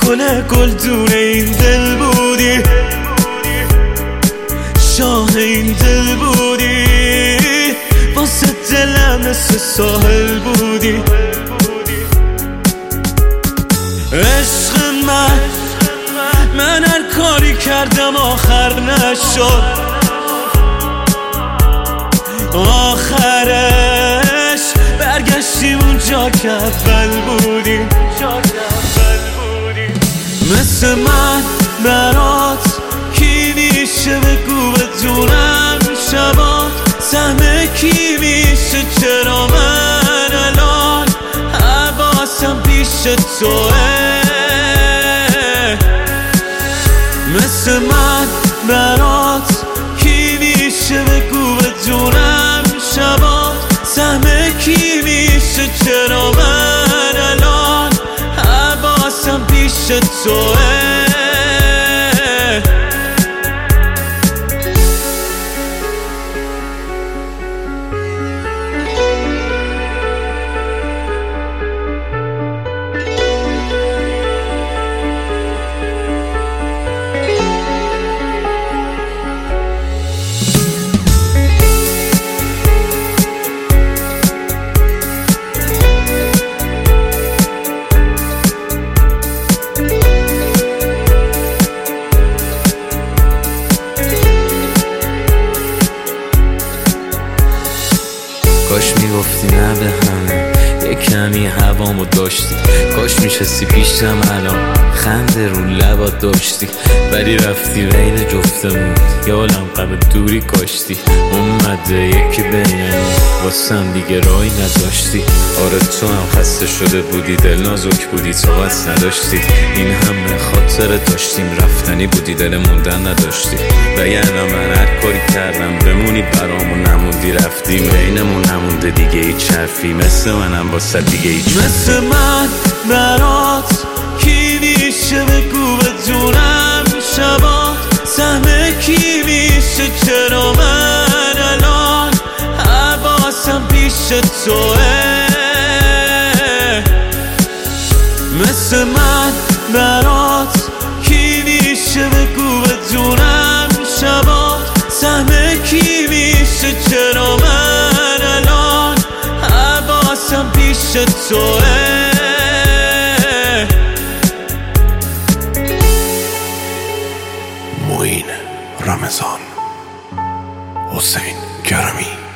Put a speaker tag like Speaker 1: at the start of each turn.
Speaker 1: گل گلدون این دل بودی، شاه این دل بودی، واسه دلم مثل ساحل بودی. عشق من هر کاری کردم آخر نشد، آخرش برگشتیم اونجا که اول بودی. مثل من برات کی میشه بگو بدونم شبات، سهم کی میشه چرا من الان حواسم پیش توه. مثل من برات کی میشه بگو بدونم شبات، سهم کی میشه چرا من الان حواسم پیش توه.
Speaker 2: کاش میگفتی نه به همه، یک کمی هوامو داشتی، کاش میشستی پیشم الان خنده رو لبات داشتی، ولی رفتی بین جفتمون یه عالم غم دوری کاشتی. اومده یکی بینمون واسم دیگه راهی نداشتی. آره تو هم خسته شده بودی، دل نازک بودی، صحبت نداشتی، این همه خاطره داشتیم، رفتنی بودی دل موندن نداشتی. وگرنه من هر کاری کردم بمونی برامون نموندی، رفتی بینمون نمونده دیگه هیچ حرفی، مثل منم واسه دیگه هیچ.
Speaker 1: مثل من برات کی میشه بگو بدونم شبات، سهم کی میشه چرا من الان حواسم پیش توه. مثل من برات کی میشه بگو بدونم شبات، سهم کی میشه چرا من الان حواسم پیش توه.
Speaker 3: معین رمضان، حسین کرمی.